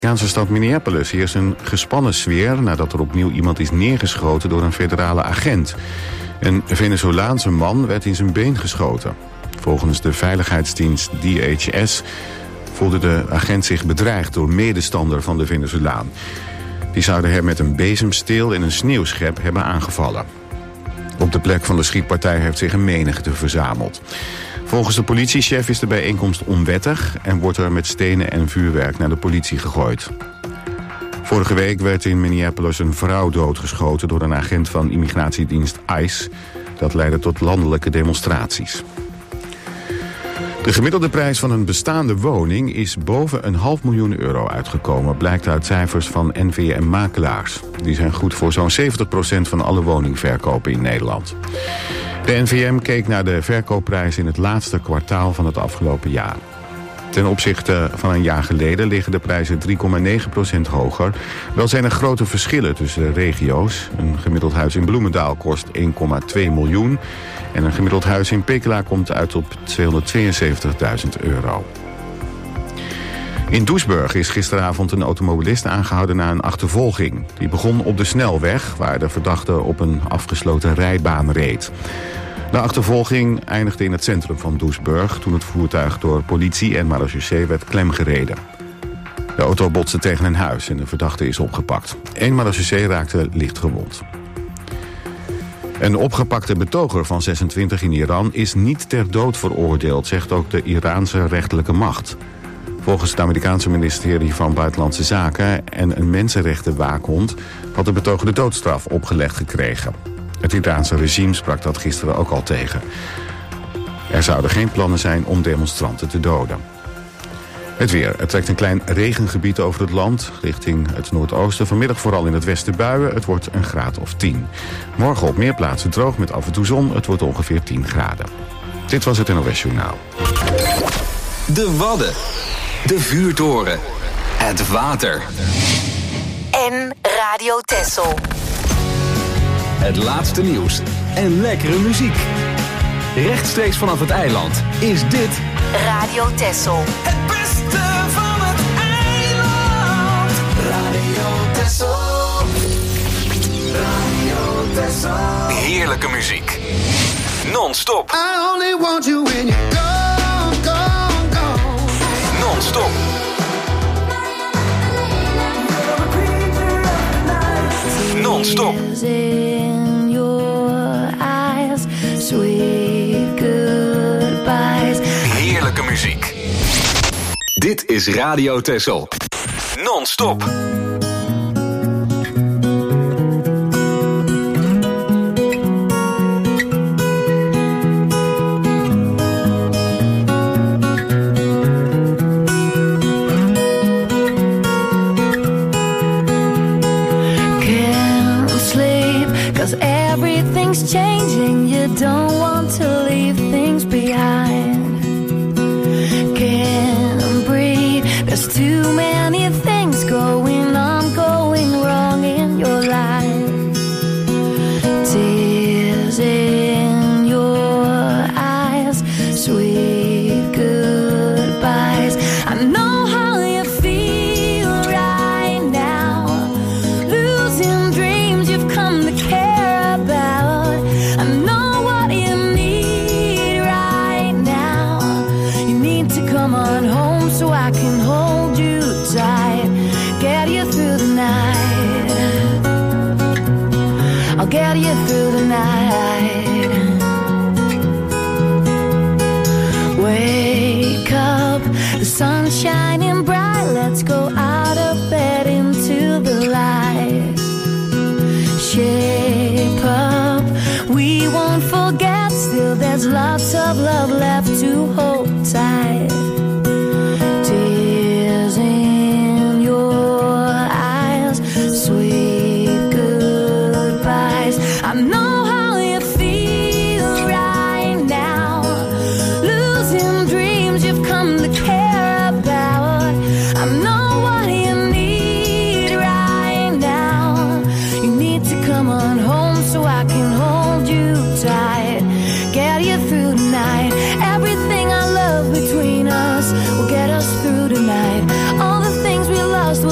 In de Amerikaanse stad Minneapolis heerst een gespannen sfeer nadat er opnieuw iemand is neergeschoten door een federale agent. Een Venezolaanse man werd in zijn been geschoten. Volgens de veiligheidsdienst DHS voelde de agent zich bedreigd door medestander van de Venezolaan. Die zouden hem met een bezemsteel en een sneeuwschep hebben aangevallen. Op de plek van de schietpartij heeft zich een menigte verzameld. Volgens de politiechef is de bijeenkomst onwettig en wordt er met stenen en vuurwerk naar de politie gegooid. Vorige week werd in Minneapolis een vrouw doodgeschoten door een agent van immigratiedienst ICE. Dat leidde tot landelijke demonstraties. De gemiddelde prijs van een bestaande woning is boven €500.000 uitgekomen, blijkt uit cijfers van NVM-makelaars. Die zijn goed voor zo'n 70% van alle woningverkopen in Nederland. De NVM keek naar de verkoopprijs in het laatste kwartaal van het afgelopen jaar. Ten opzichte van een jaar geleden liggen de prijzen 3,9% hoger. Wel zijn er grote verschillen tussen de regio's. Een gemiddeld huis in Bloemendaal kost 1,2 miljoen... en een gemiddeld huis in Pekela komt uit op €272.000. In Doesburg is gisteravond een automobilist aangehouden na een achtervolging. Die begon op de snelweg, waar de verdachte op een afgesloten rijbaan reed. De achtervolging eindigde in het centrum van Doesburg toen het voertuig door politie en marechaussee werd klemgereden. De auto botste tegen een huis en de verdachte is opgepakt. 1 marechaussee raakte licht gewond. Een opgepakte betoger van 26 in Iran is niet ter dood veroordeeld, zegt ook de Iraanse rechterlijke macht. Volgens het Amerikaanse ministerie van Buitenlandse Zaken en een mensenrechtenwaakhond had de betoger de doodstraf opgelegd gekregen. Het Iraanse regime sprak dat gisteren ook al tegen. Er zouden geen plannen zijn om demonstranten te doden. Het weer. Er trekt een klein regengebied over het land richting het noordoosten. Vanmiddag vooral in het westen buien. Het wordt een graad of 10. Morgen op meer plaatsen droog met af en toe zon. Het wordt ongeveer 10 graden. Dit was het NOS Journaal. De Wadden. De vuurtoren. Het water. En Radio Texel. Het laatste nieuws en lekkere muziek. Rechtstreeks vanaf het eiland is dit Radio Texel. Het beste van het eiland. Radio Texel. Radio Texel. heerlijke muziek. Non-stop. I only want you when you're gone, gone, gone. Non-stop. Non-stop. In your eyes, sweet goodbyes. Heerlijke muziek. Dit is Radio Texel. Non-stop. Everything's changing, you don't want to leave things behind. Can't breathe, there's too many things going on, going wrong in your life. Tears in your eyes, sweet goodbyes. I know how you feel right now, losing dreams you've come to care. Get you through the night. Wake up, the sun's shining bright. Let's go out of bed into the light. Shape up, we won't forget. Still there's lots of love left to hold tight. Tears in your eyes, sweet goodbyes. I know how you feel right now, losing dreams you've come to care about. I know what you need right now. You need to come on home so I can hold you tight, get you through the night.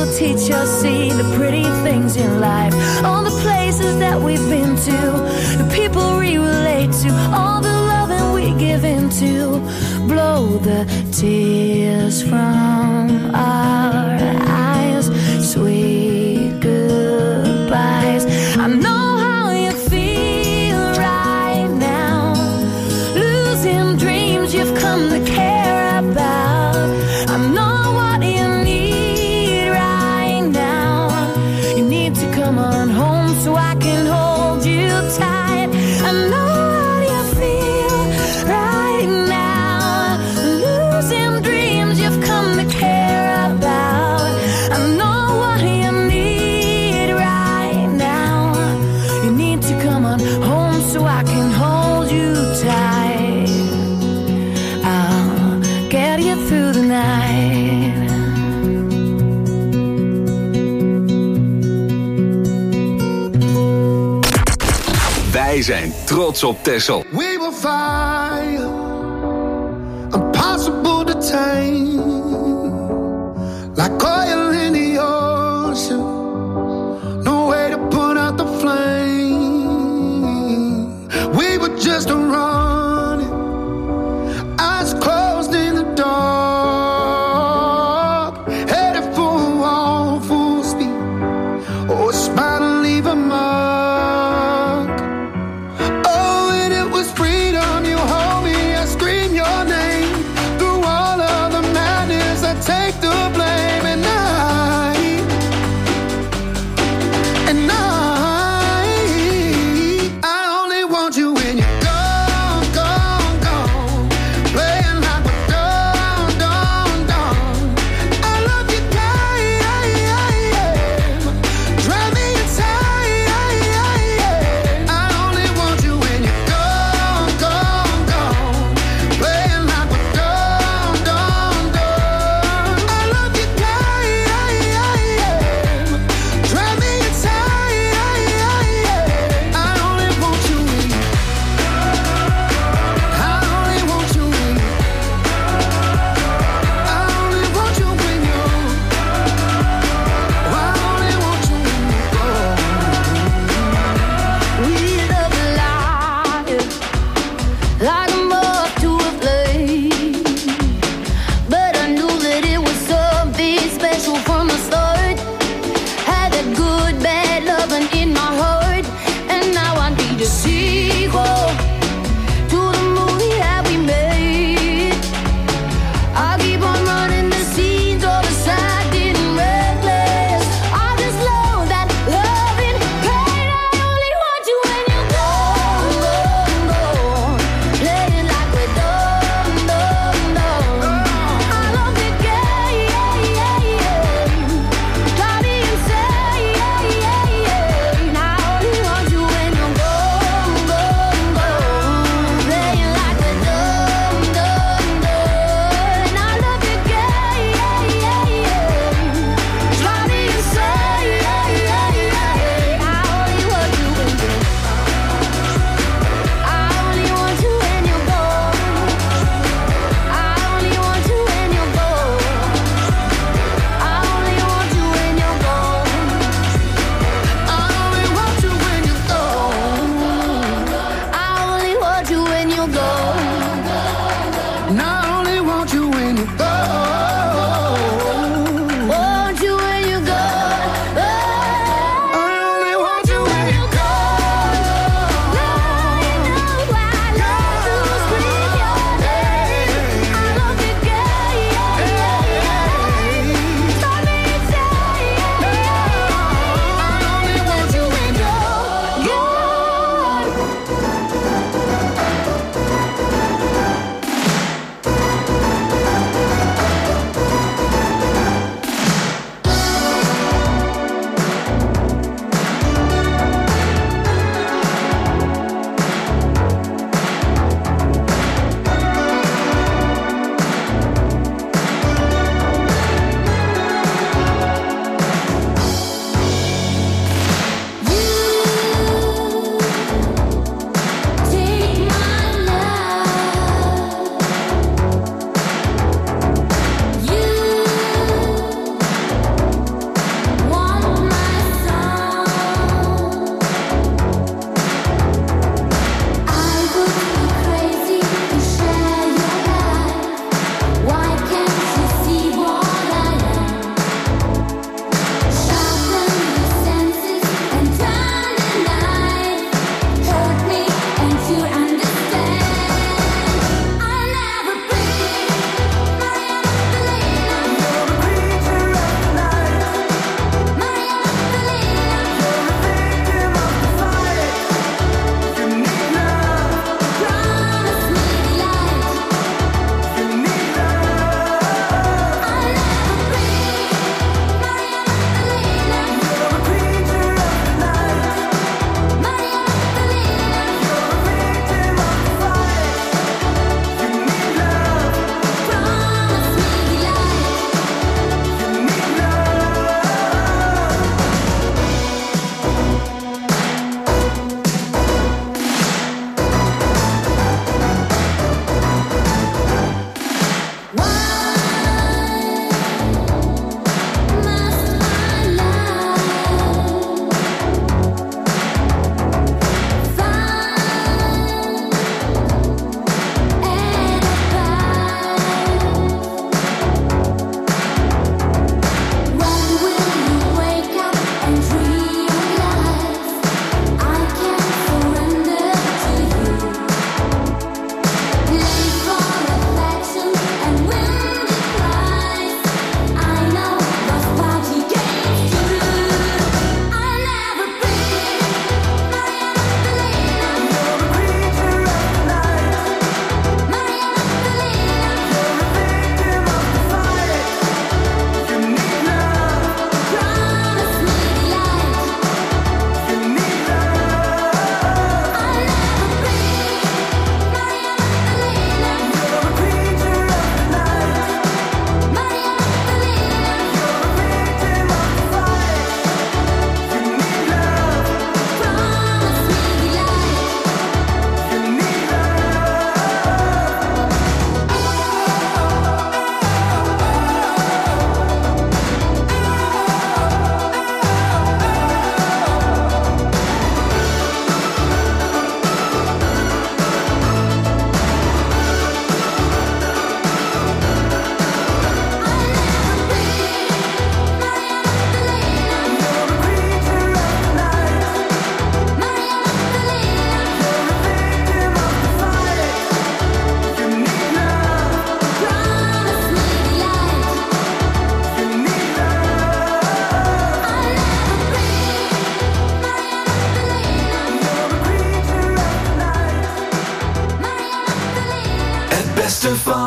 teach us, see the pretty things in life, all the places that we've been to, the people we relate to, all the loving we give into. Blow the tears from our eyes, sweet goodbyes. I know how you feel right now, losing dreams you've come to care about. I know what you need right now. You need to come on home so I can hold you tight. I know how you feel right now, losing dreams you've come to care about. I know what you need right now. You need to come on home so I can hold you tight. I'll get you through the night. Wij zijn trots op Texel. We will fire, impossible to tame, like oil in the ocean, no way to put out the flame. We were just running, eyes closed in the dark, headed for a wall, full speed. Oh, it's bound to leave a mark. Oh, and it was freedom. You hold me, I scream your name. Through all of the madness, I take the blame. And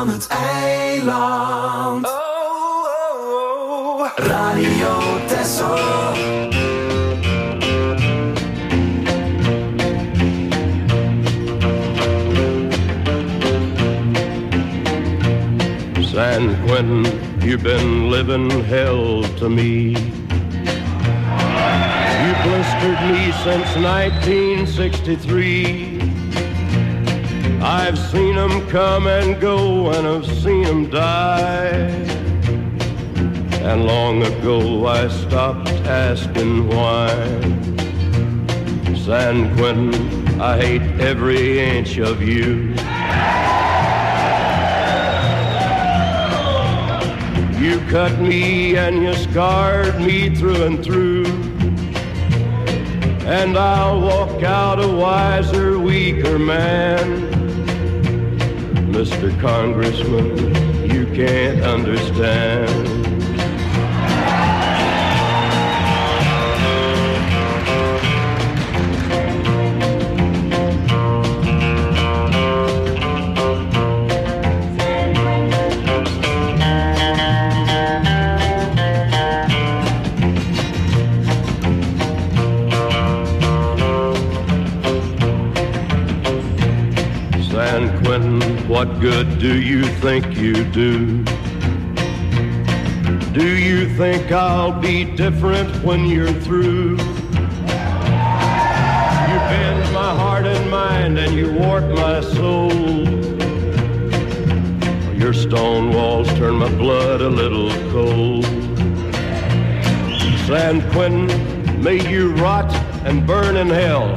van het eiland. Oh, oh, oh. Radio Texel. San Quentin, you've been living hell to me. You blistered me since 1963. I've seen them come and go, and I've seen them die. And long ago I stopped asking why. San Quentin, I hate every inch of you. You cut me and you scarred me through and through. And I'll walk out a wiser, weaker man. Mr. Congressman, you can't understand. What good do you think you do? Do you think I'll be different when you're through? You bend my heart and mind and you warp my soul. Your stone walls turn my blood a little cold. San Quentin, may you rot and burn in hell.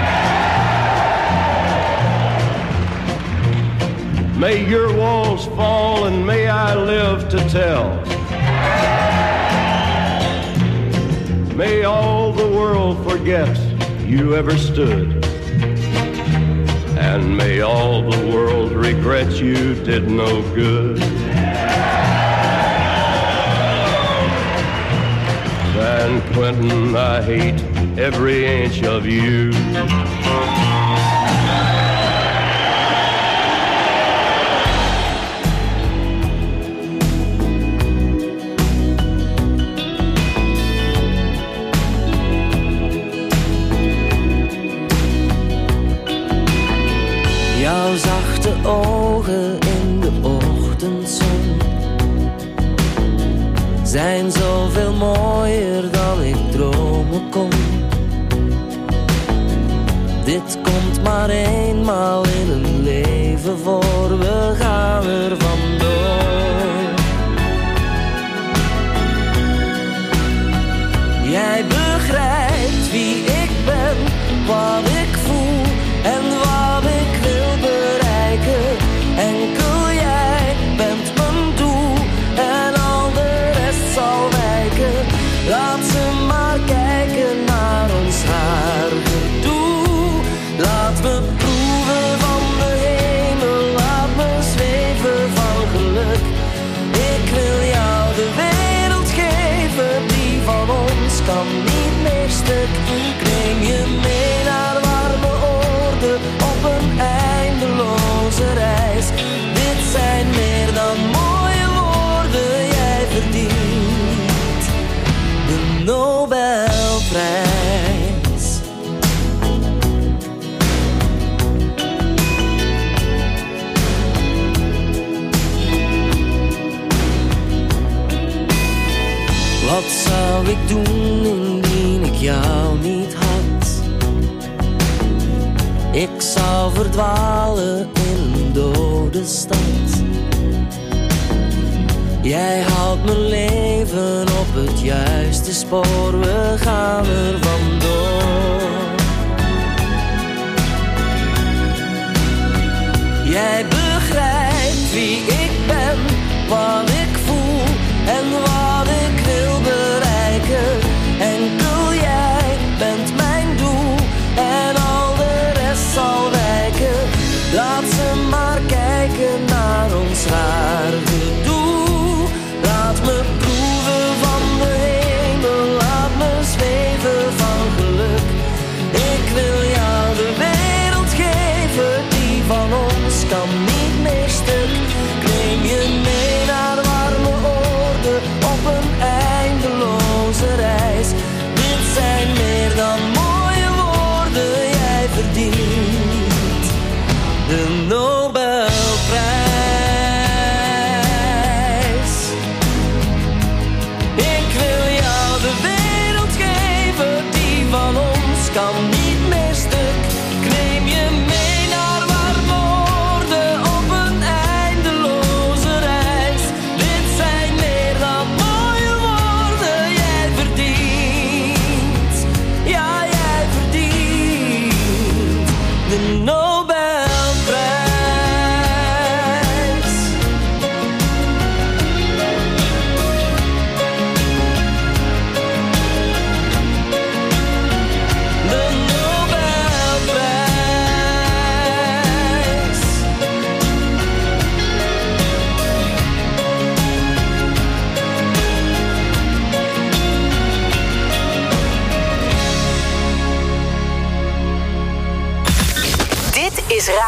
May your walls fall and may I live to tell. May all the world forget you ever stood. And may all the world regret you did no good. San Quentin, I hate every inch of you. Jouw zachte ogen in de ochtendzon zijn zoveel mooier dan ik dromen kon. Dit komt maar eenmaal in een leven voor, we gaan er vandoor. Jij begrijpt wie ik ben, wat ik voel en wat ik wil bereiken. Enkel jij bent mijn doel en al de rest zal wijken. Laat ze maar kijken naar ons haar gedoe. Laat me proeven van de hemel, laat me zweven van geluk. Ik wil jou de wereld geven, die van ons kan niet meer stuk. Ik neem je mee naar warme oorden op een eindeloze reis. Dit zijn meer dan mooie woorden, jij verdient de Nobelprijs. Wat zou ik doen indien ik jou niet had? Ik zou verdwalen in een dode stad. Jij houdt mijn leven op het juiste spoor, we gaan er vandoor. Jij begrijpt wie ik ben, wat ik voel en wat ik wil bereiken. Enkel jij bent mijn doel en al de rest zal wijken. Laat ze maar kijken naar ons haar gedoe. Laat me proeven van de hemel, laat me zweven van geluk. Ik wil jou de wereld geven, die van ons kan niet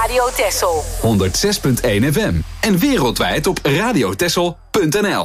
Radio Texel. 106.1 FM. En wereldwijd op radiotexel.nl.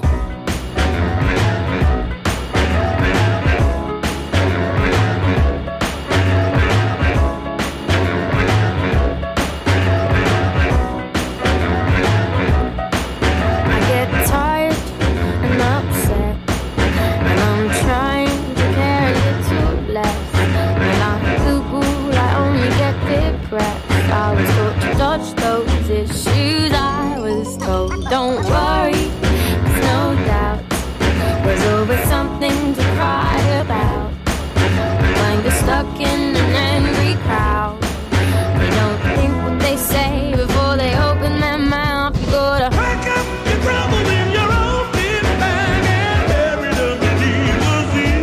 Don't worry, there's no doubt. There's always something to cry about. When you're stuck in an angry crowd, they don't think what they say before they open their mouth. You gotta pack up your trouble in your own big bag and bury them beneath the sea.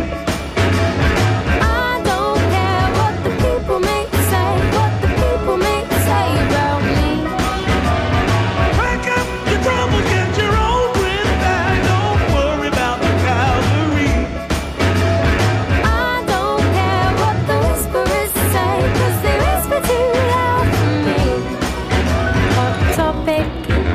I don't care what the people may say, what the people may say about me. Pack up your trouble, get your own grip bag. Don't worry about the cavalry. I don't care what the whisperers say, 'cause they whisper too loud for me. Hot topic,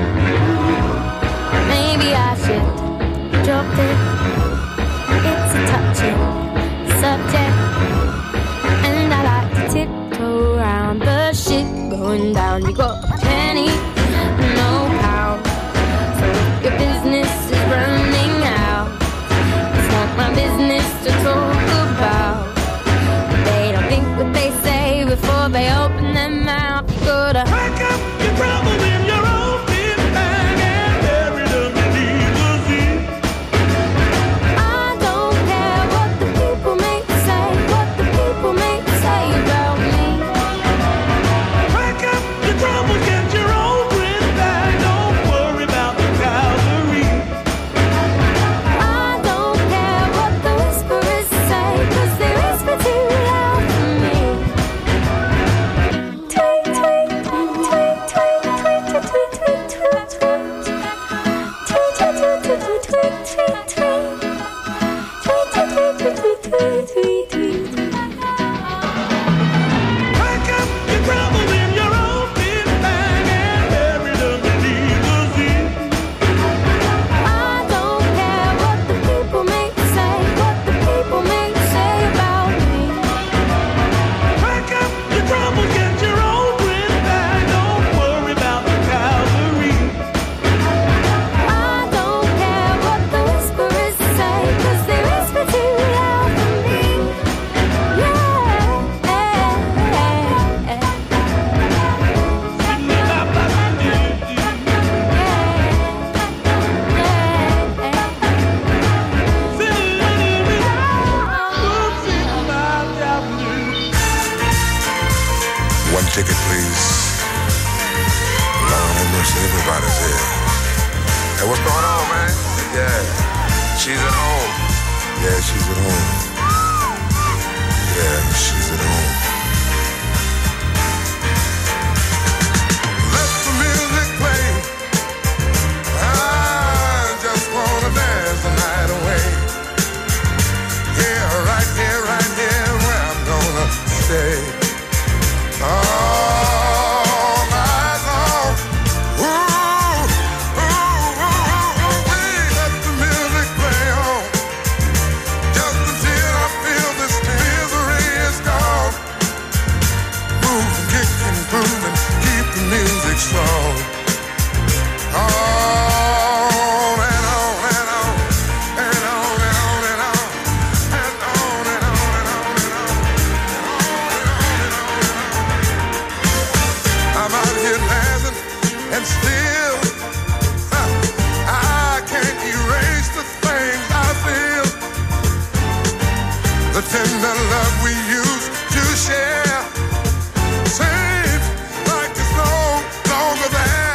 maybe I should drop it. It's a touching subject, and I like to tiptoe around the shit going down. You got a penny, no pound. So if your business is running out, it's not my business to talk about. They don't think what they say before they open their mouth. You gotta pack up your trouble in your own big bag and bury them beneath the sea. I don't care what the people may say, what the people may say about me. Pack up your trouble, get your own grip bag. Don't worry about the cavalry. I don't care what the whisperers say, 'cause they whisper too loud for me. Tweet, tweet, tweet, tweet, tweet, tweet, tweet, tweet, tweet, tweet. Tweet, tweet, tweet, tweet, tweet, tweet, tweet, tweet. Tweet, tweet, tweet, tweet, tweet, tweet, tweet, tweet. Pack up your trouble in your own big bag and bury them beneath the sea. I don't care what the people may say, what the people may say about me. Pack up your trouble, get your own grip bag. Don't worry about the cavalry. I don't care what the whisperers say, 'cause they whisper too loud for me. One ticket, please. Lord have mercy, everybody's here. Hey, what's going on, man? Yeah, she's at home. Yeah, she's at home. Yeah, she's at home. Let the music play. I just wanna dance the night away. Yeah, right here where I'm gonna stay. All night long. Ooh, ooh, ooh, ooh, let the music play on. Just until I feel this misery is gone. Move, kick and groove and keep the music strong. On and on and on and on and on and on and on and on and on and on. I'm out here dancing and still I can't erase the things I feel. The tender love we used to share seems like it's no longer there.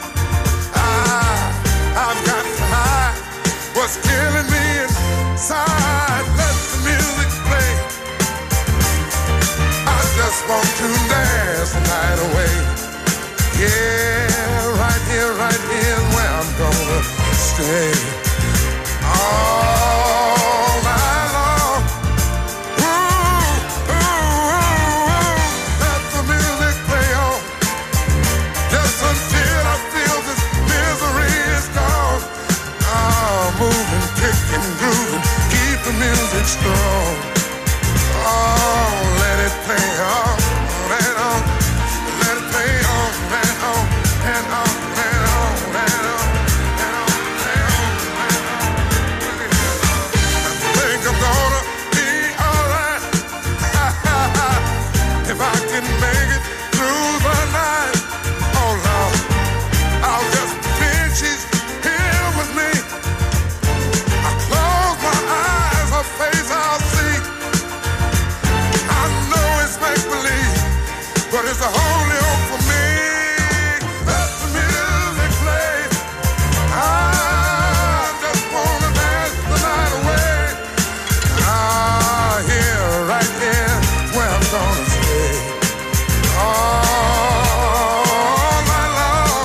I've got to hide what's killing me inside. Let the music play. I just want to dance the night away. Yeah, right here where I'm gonna stay. All night long. Ooh, ooh, ooh, let the music play on. music strong. Oh, let it play on and on. Let it play on and on and on and on and on and on and on. I think I'm gonna be alright if I can make it through the night. Oh Lord, I'll just pretend she's here with me. I close my eyes, her face I'll see. I know it's make believe, but it's the only hope for me. Let the music play. I just wanna dance the night away. Here, right here, where I'm gonna stay. All night long.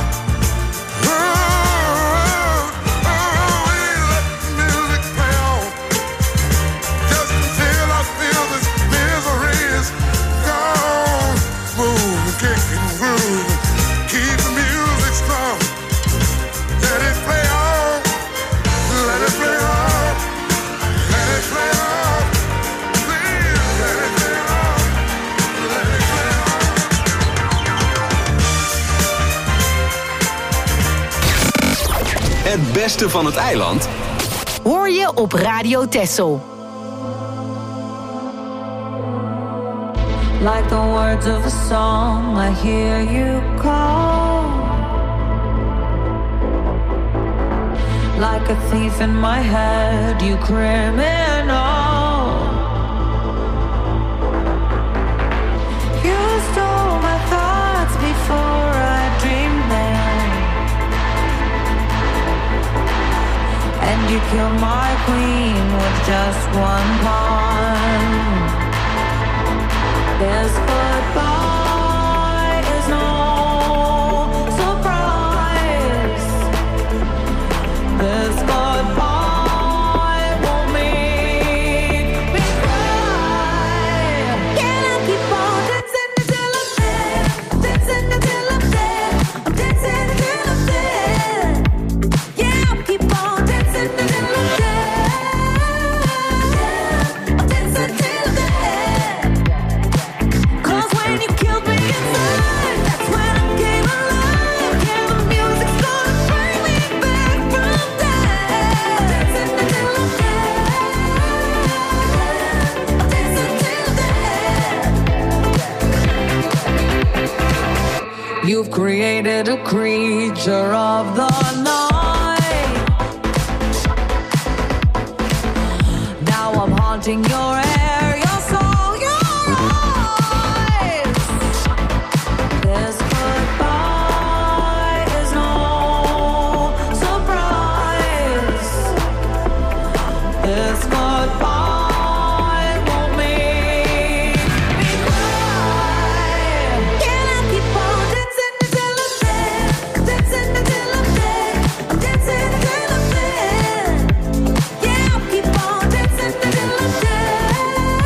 Let the music play on. Just until I feel this misery is gone. Move, kick and groove. Keep the music strong. Let it play on. Let it play on. Let it play on. Please let it play on. Let it play on. Het beste van het eiland Hoor je op Radio Texel. Like the words of a song, I hear you call. Like a thief in my head, you criminal. You stole my thoughts before I dreamed them, and you killed my queen with just one pawn. This goodbye is no surprise. This goodbye won't make me cry. Can I keep on dancing until I'm dead? Dancing until I'm dead. I'm dancing until I'm dead. Yeah, I'll keep on dancing until I'm dead. I'm dancing till I'm dead. When you killed me inside, that's when I came alive. Yeah, the music's gonna bring me back from death. Dancing until I'm dead. Dancing till dead. You've created a creature of the night. Now I'm haunting your air, your soul, your eyes. This goodbye is no surprise. This goodbye won't make me cry. Can I keep on dancing until I'm dead? Dancing until I'm dead. I'm dancing until I'm dead. Yeah, I'll keep on dancing until I'm dead.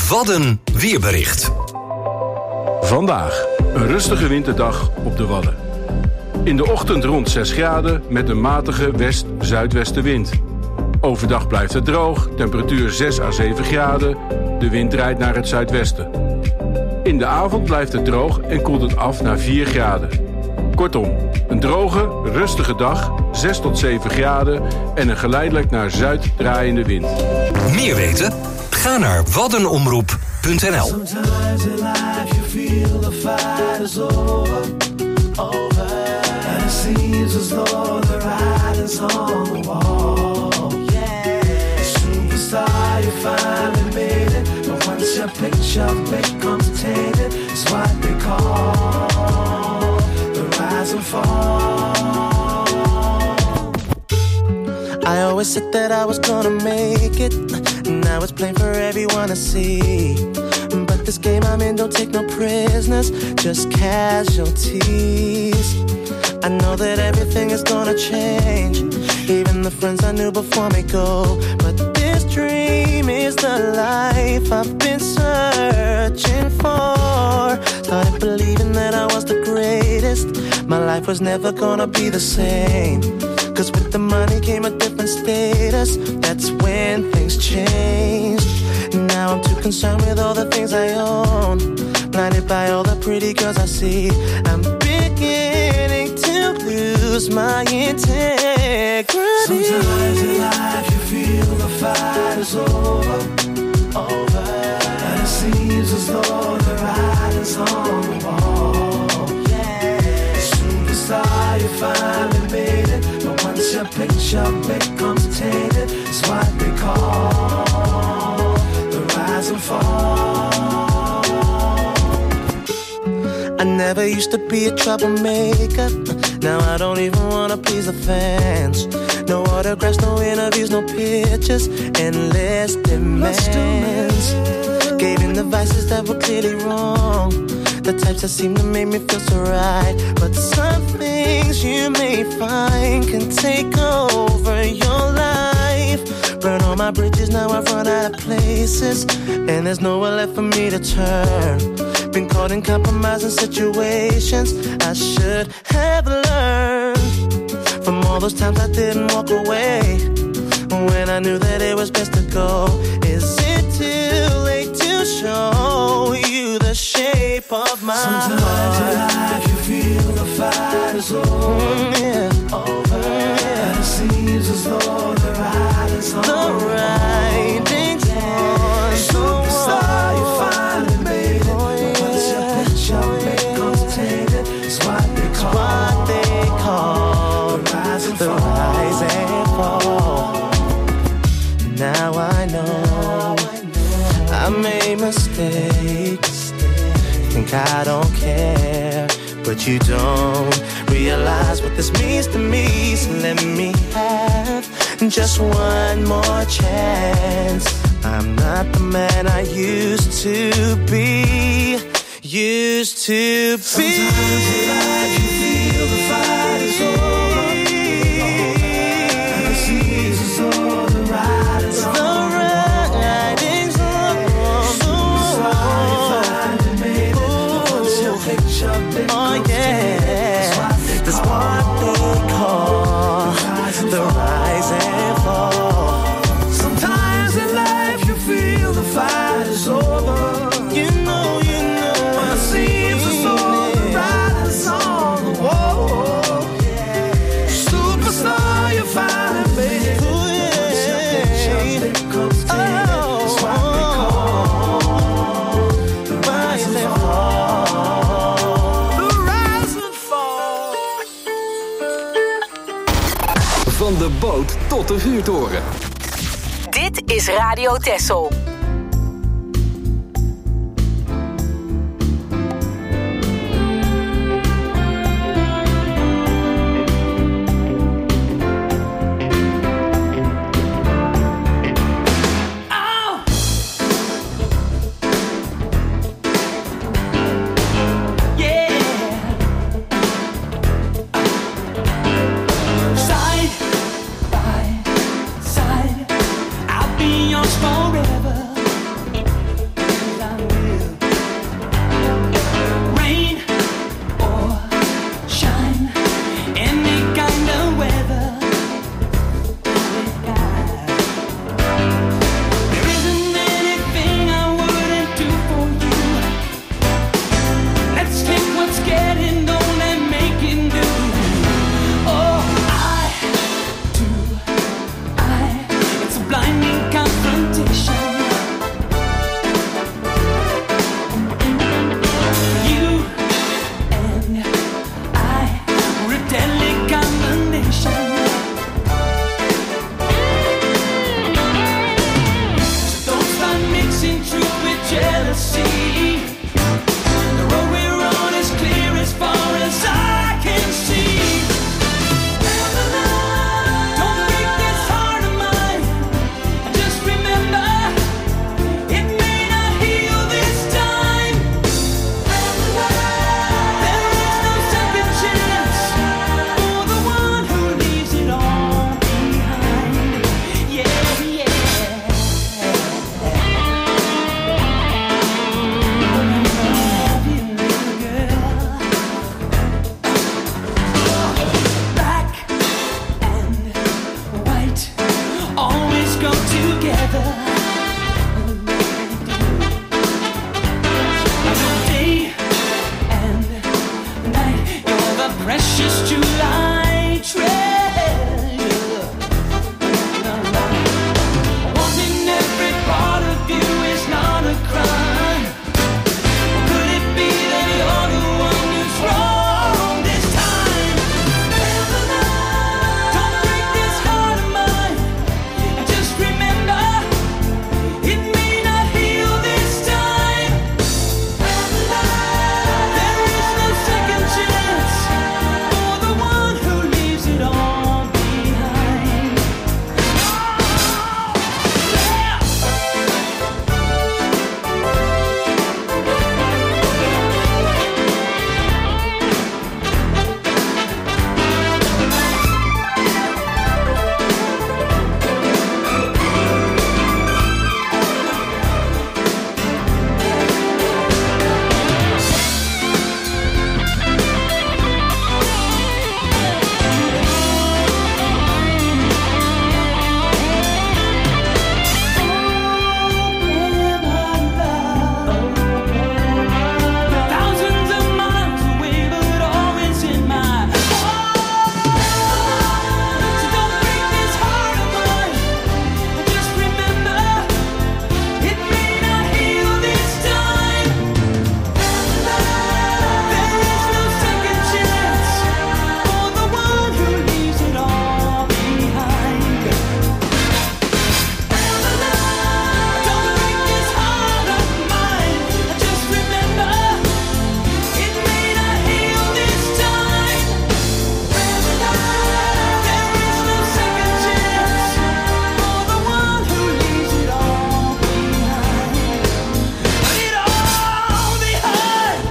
Wadden weerbericht. Vandaag een rustige winterdag op de Wadden. In de ochtend rond 6 graden met een matige west-zuidwestenwind. Overdag blijft het droog, temperatuur 6 à 7 graden. De wind draait naar het zuidwesten. In de avond blijft het droog en koelt het af naar 4 graden. Kortom, een droge, rustige dag, 6 tot 7 graden... en een geleidelijk naar zuid draaiende wind. Meer weten? Ga naar waddenomroep.nl. Sometimes in life you feel the fight is over. And it seems as though the writing's on the wall. Superstar, you finally made it. But once your picture becomes tainted, it's what they call the rise and fall. I always said that I was gonna make it. Now it's plain for everyone to see. But this game I'm in don't take no prisoners, just casualties. I know that everything is gonna change. Even the friends I knew before me go. But this dream is the life I've been searching for. Started believing that I was the greatest. My life was never gonna be the same. Cause with the money came a different status. That's when things changed. Now I'm too concerned with all the things I own. Blinded by all the pretty girls I see. I'm beginning to lose my integrity. Sometimes in life you feel the fight is over. And it seems as though the writing's on the wall. Superstar, you finally made it. But once your picture becomes tainted, it's what they call the rise and fall. I never used to be a troublemaker. Now I don't even wanna please the fans. No autographs, no interviews, no pictures, endless demands. Gave in the vices that were clearly wrong. The types that seem to make me feel so right. But some things you may find can take over your life. Burn all my bridges, now I've run out of places. And there's nowhere left for me to turn. Been caught in compromising situations I should have learned from all those times I didn't walk away when I knew that it was best to go. Is it too late to show you the shape of my Sometimes heart? in life you feel the fight is over. And it seems as though the writing's on the writing's on. Superstar, you finally made it. But once your picture becomes tainted, it's what they call the rise and fall. Now I know I made mistakes. Think I don't care, but you don't realize what this means to me. So let me have just one more chance. I'm not the man I used to be. Used to be. Sometimes in life you feel the fight is over. And it seems as though the writing's on the wall. Superstar, you finally made it. But once your picture becomes tainted, that's what they call the rise and fall. Sometimes in life you feel the fight is over. You know, and it seems as though the writing's on the wall. Superstar, you finally made it. But once your picture becomes tainted, that's what they call the rise and fall. The rise and fall. Van de boot tot de vuurtoren. Dit is Radio Texel. Forever. grow together. Day and night, you're the precious July treasure. Wanting every part of you is not a crime. Could it be that you're the one who's wrong this time? Don't break this heart of mine. And just remember, it may not heal this time. There is no second chance for the one who leaves it all behind. Thousands of miles away, but always in my heart. So don't break this heart of mine. Just remember, it may not heal this time. There is no second chance for the one who leaves it all behind. Don't break this heart of mine. Just remember, it may not heal this time. There is no second chance for the one who leaves it all behind. It all behind.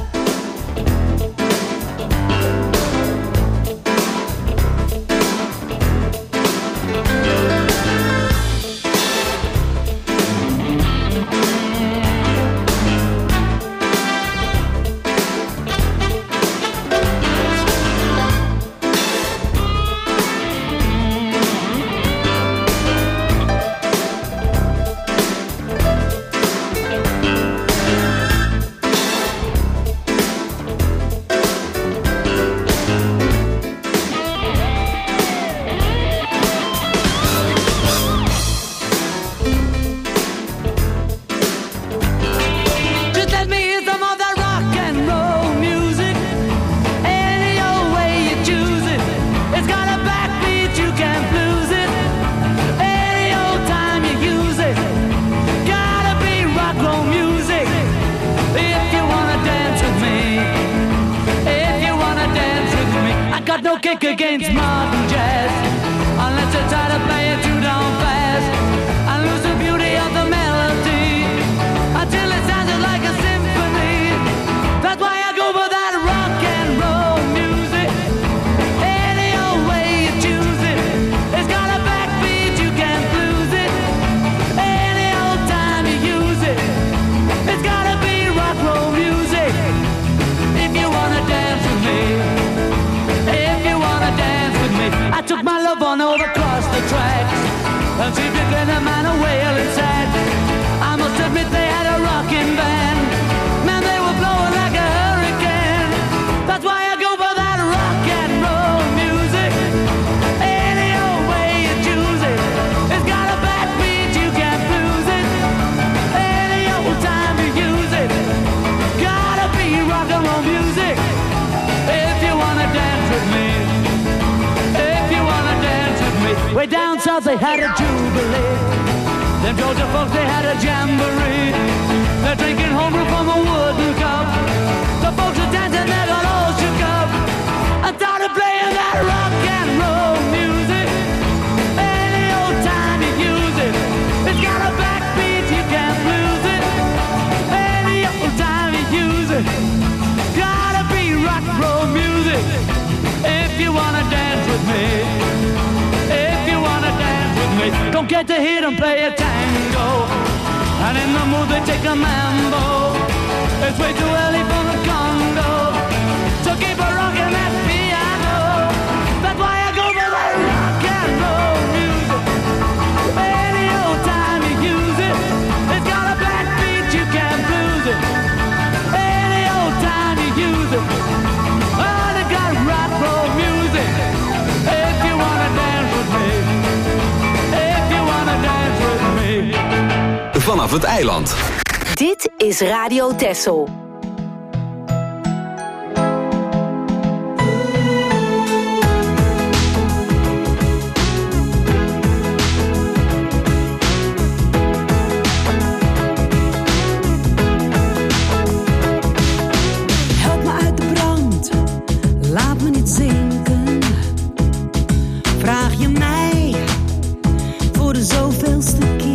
Just let me hear some of that rock and roll music. Any old way you choose it. It's got a backbeat, you can't lose it. Any old time you use it. Gotta be rock roll music. If you wanna dance with me. If you wanna dance with me. I got no kick against modern jazz. Unless you try to play it too down fast. I lose the beauty of the melody. Until it sounded like a symphony. That's why I go for that rock and roll music. Any old way you choose it. It's got a backbeat, you can't lose it. Any old time you use it. It's gotta be rock roll music. If you wanna dance with me. If you wanna dance with me. I took my love on over across the tracks. And see if you can man a whale inside. I must admit they had a rockin' band. Man, they were blowing like a hurricane. That's why I go for that rock and roll music. Any old way you choose it. It's got a backbeat, you can't lose it. Any old time you use it. Gotta be rock and roll music. If you wanna dance with me. If you wanna dance with me. Way down south they had a jubilee. Them Georgia folks, they had a jamboree. They're drinking homebrew from a wooden cup. The folks are dancing, they got all shook up. I started playing that rock and roll music. Any old time you use it. It's got a backbeat, you can't lose it. Any old time you use it. Gotta be rock and roll music. If you wanna dance with me. If you wanna dance with me. Don't get to hear them play a tango. And in the mood they take a mambo. It's way too early for the Congo. So keep a rockin' that piano. That's why I go for that rock and roll music. vanaf het eiland. Dit is Radio Texel. Help me uit de brand, laat me niet zinken. Vraag je mij voor de zoveelste keer.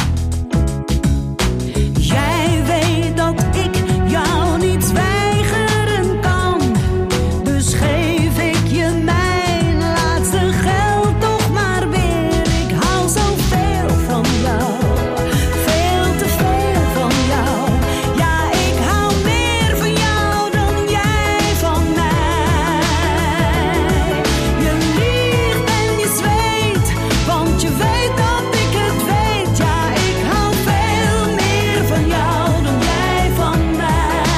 Jij weet dat ik jou niet weigeren kan. Dus geef ik je mijn laatste geld toch maar weer. Ik hou zoveel van jou, veel te veel van jou. Ja, ik hou meer van jou dan jij van mij. Je liegt en je zweet, want je weet dat ik het weet. Ja, ik hou veel meer van jou dan jij van mij.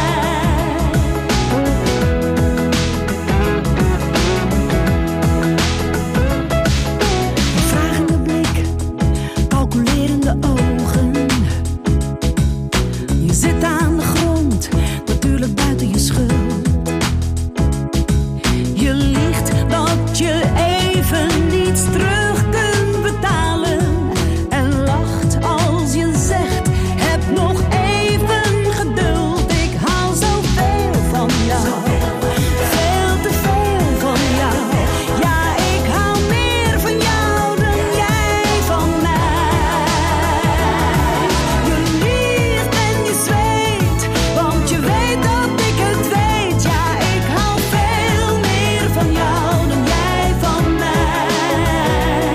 Een vragende blik, calculerende ogen. Je zit aan de grond, natuurlijk buiten je schuld. Je liegt dat je even niets terug kunt betalen. En lacht als je zegt, heb nog even geduld. Ik hou zoveel van jou, veel te veel van jou. Ja, ik hou meer van jou dan jij van mij. Je liegt en je zweet, want je weet dat ik het weet. Ja, ik hou veel meer van jou dan jij van mij.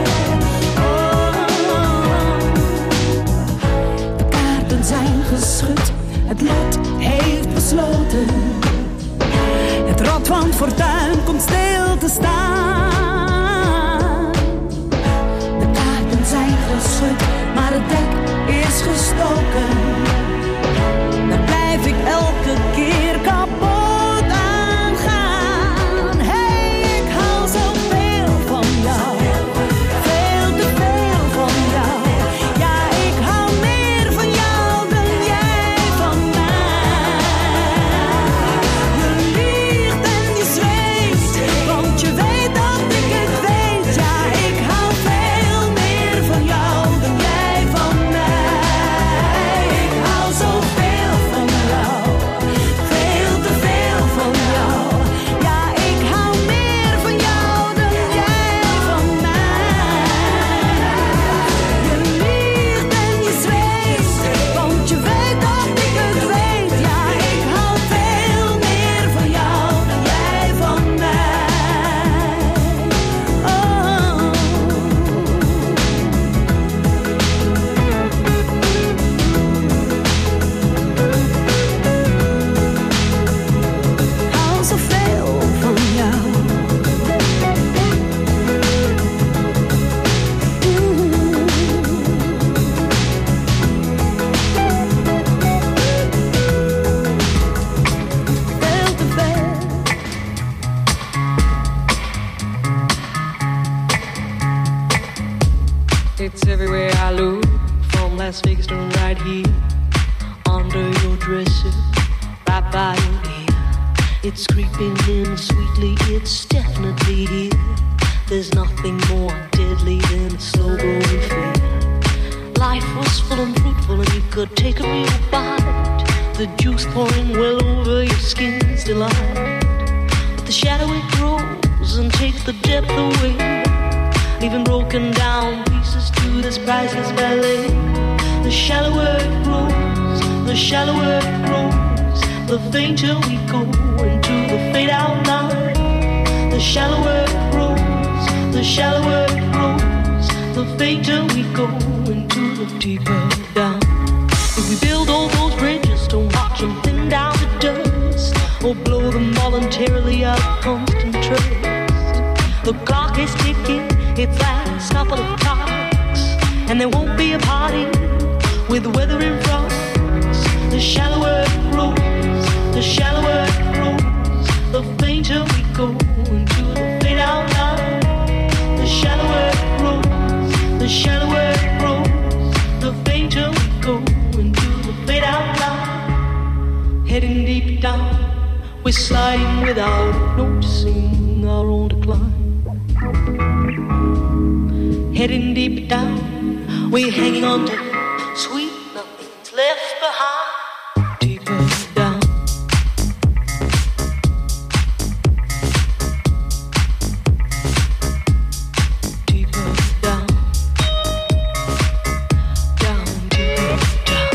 De kaarten zijn geschud, het lot heeft besloten. Het rad van fortuin komt stil te staan. De kaarten zijn geschud, maar het dek is gestoken. Daar blijf ik elke keer kapot aan gaan. Hey, ik hou zoveel van jou, veel te veel van jou. Ja, ik hou meer van jou dan jij van mij. Je liegt en je zweet, want je weet dat ik het weet. Ja, ik hou veel meer van jou dan jij van mij. Ik hou zoveel van jou, veel te veel van jou. Ja, ik hou meer van jou dan jij van mij. Je liegt en je zweet, want je weet dat ik het weet. Ja, ik hou veel meer van jou dan jij van mij. Ik hou zoveel van jou. Veel te veel. It's everywhere I look, from Las Vegas to right here, under your dresser, right by your ear. It's creeping in sweetly, it's definitely here. There's nothing more deadly than a slow-growing fear. Life was full and fruitful and you could take a real bite. The juice pouring well over your skin's delight. But the shadow it grows and takes the depth away, leaving broken down pieces to this priceless ballet. The shallower it grows, the shallower it grows, the fainter we go into the fade out line. The shallower it grows, the shallower it grows, the fainter we go into the deeper down. If we build all those bridges, don't watch them thin down to dust, or blow them voluntarily out of constant trust. The clock is ticking, its last couple of clocks, and there won't be a party with the weather in front. The shallower it grows, the shallower it grows, the fainter we go into the fade out line. The shallower it grows, the shallower it grows, the fainter we go. heading deep down. We're sliding without noticing our own decline. Heading deep down, we're hanging on to sweet nothing's left behind. Deeper down. Deeper down. Down, deeper down.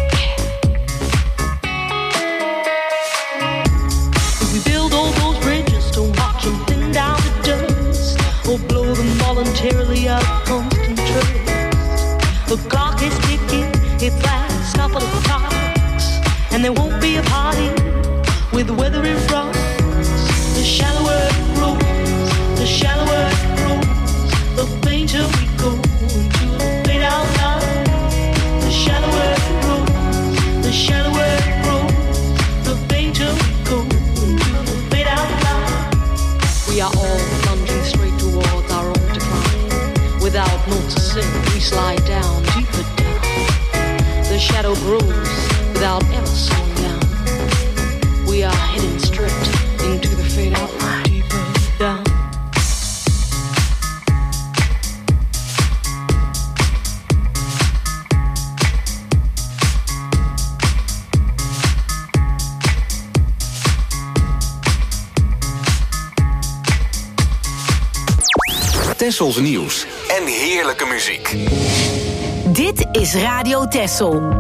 If we build all those bridges, don't watch them thin down to dust, or blow them voluntarily out of constant trace. The clock is ticking, its last couple of clocks, and there won't be a party with the weather in front. The shallower it grows, the shallower it grows, the fainter we go into the fade out line. The shallower it grows, the shallower it grows, the fainter we go into the fade out line. We are all plunging straight towards our own decline. Without noticing, we slide down, deeper down. The shadow grows without ever slowing down. We are heading straight into the fade out line. Deeper down. Tessels nieuws en heerlijke muziek. Dit is Radio Tessel.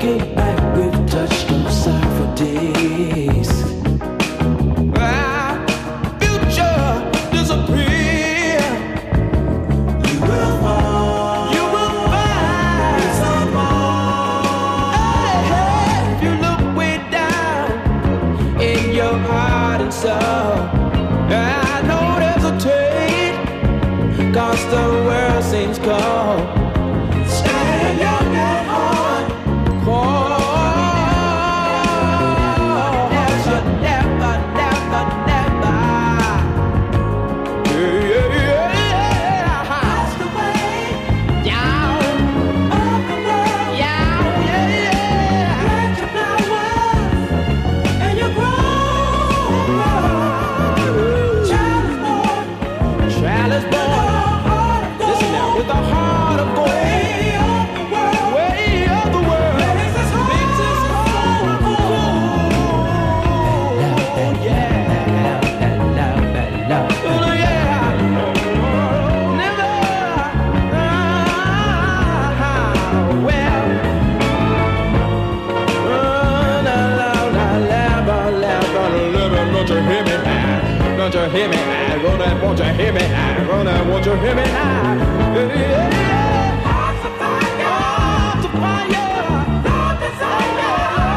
Looking back, we've touched on side for days. Our future disappear. You will find some more. Hey, if you look way down in your heart and soul, I don't hesitate, 'cause the world seems cold. Stay young at heart. Never, never, never, never. Yeah, yeah, yeah. That's the way down of the world. Yeah, yeah, yeah. Plant your flowers and you grow. Child is born. Child is born. Listen now, with a heart of gold. Don't you hear me? I wanna want you hear me? I wanna want you hear me now? Hearts of fire, hearts of fire, love desire,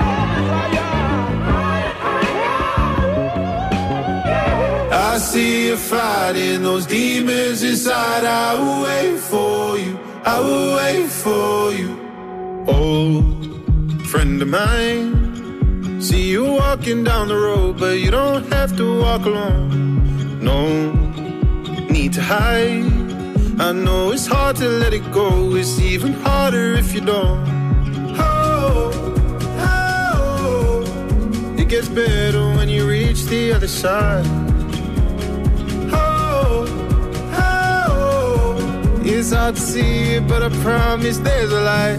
I see you fighting those demons inside. I will wait for you. I will wait for you. Old friend of mine. See you walking down the road, but you don't have to walk alone. No need to hide. I know it's hard to let it go. It's even harder if you don't. Oh, oh, it gets better when you reach the other side. Oh, oh, it's hard to see it, but I promise there's a light.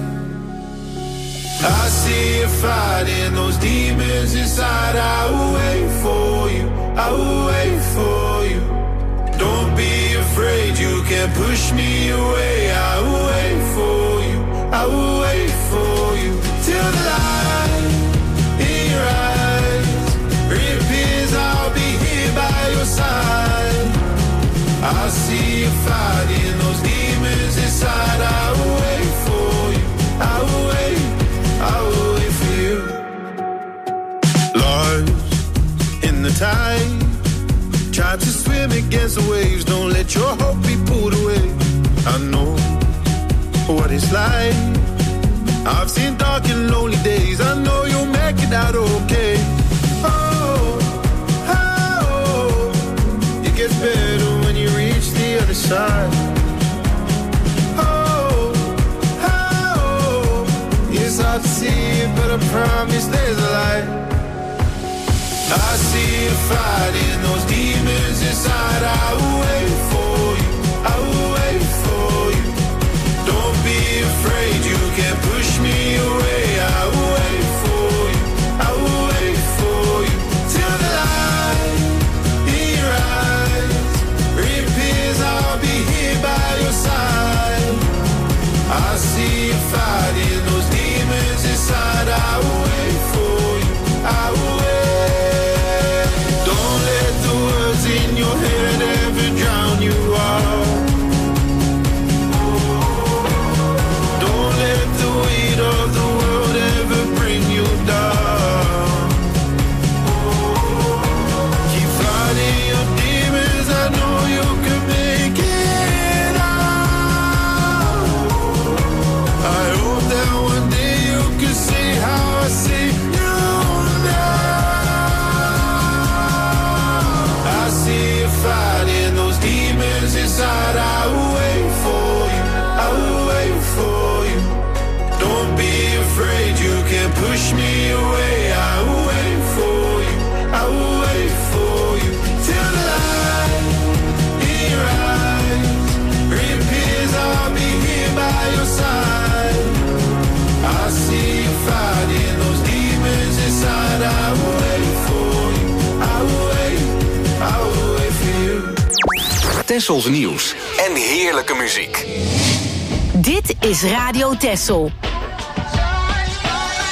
I see you fighting those demons inside. I will wait for you. I will wait for you. Don't be afraid, you can't push me away. I will wait for you. I will wait for you till the light in your eyes reappears. I'll be here by your side. I see you fighting those demons inside. I will wait for you. I will wait. I will wait for you. Lost in the tide, try to swim against the waves. Don't let your hope be pulled away. I know what it's like. I've seen dark and lonely days. I know you'll make it out okay. Oh, oh, it gets better when you reach the other side. It's hard to see it, but I promise there's a light. I see you fighting those demons inside. I will wait for you. I will wait for you. Don't be afraid, you can't push me away. I will wait for you. I will wait for you till the light in your eyes reappears. I'll be here by your side. I see you fighting those demons inside. I will wait for you. I will wait. Don't let the words in your head ever drown you out. Don't let the weight of the world ever bring you down. Keep fighting your demons. I know you can make it out. I hope that one day you can see how I see you now. I see you fighting those demons inside. I will wait for you. I will wait for you. Don't be afraid, you can't push me away. I will wait for you. I will wait for you till the light in your eyes reappears. I'll be here by your side. I see you fighting those demons inside. I will wait for you. I will wait. I will wait for you. Tessels nieuws en heerlijke muziek. Dit is Radio Tessel.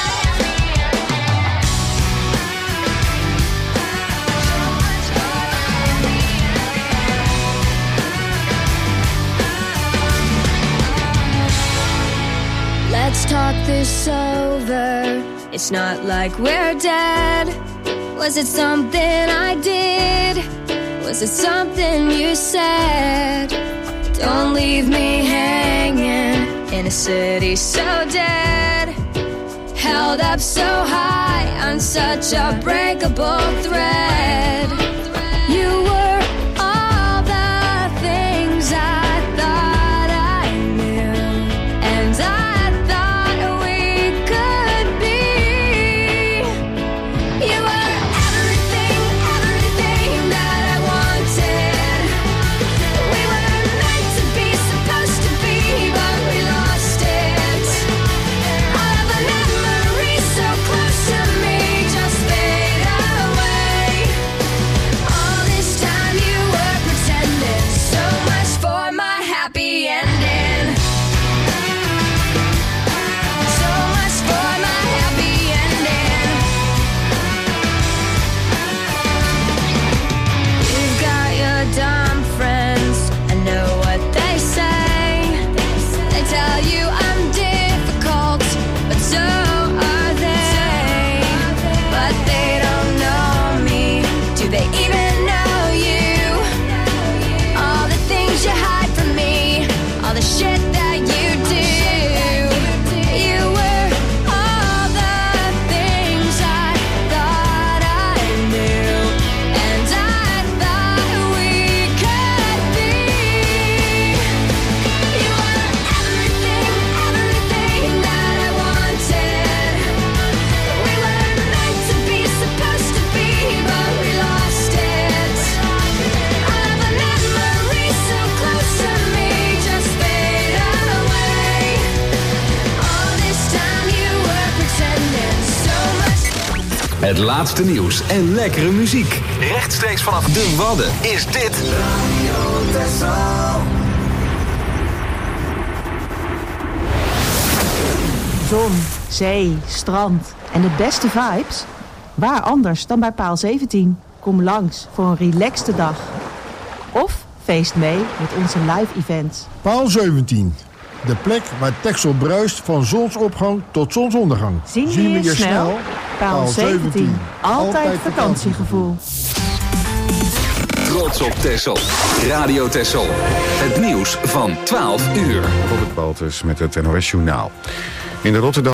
let's talk this over. It's not like we're dead. Was it something I did? Was it something you said? Don't leave me hanging in a city so dead. Held up so high on such a breakable thread. You were all the things I thought I knew, and I thought we could be. You were everything, everything that I wanted. We were meant to be, supposed to be, but we lost it. All of the memories so close to me just fade away. All this time you were pretending, so much for my happy ending. So much for my happy ending. You've got your dumb friends, I know what they say. They tell you I'm difficult, but so are they. But they don't know me, do they even know you? All the things you hide from me, all the shit that you do. You were all the things I thought I knew, and I thought we could be. You were everything, everything that I wanted. We were meant to be, supposed to be, but we lost it. All of the memories so close to me just fade away. All this time you were pretending, so much. Het laatste nieuws en lekkere muziek. Rechtstreeks vanaf de Wadden is dit Radio Texel. Zon, zee, strand en de beste vibes? Waar anders dan bij Paal 17? Kom langs voor een relaxte dag. Of feest mee met onze live events. Paal 17. De plek waar Texel bruist van zonsopgang tot zonsondergang. Zien we je snel? Paal 17. Altijd vakantiegevoel. Trots op Texel. Radio Texel. Het nieuws van 12 uur. Robert Baltus met het NOS Journaal. In de Rotterdam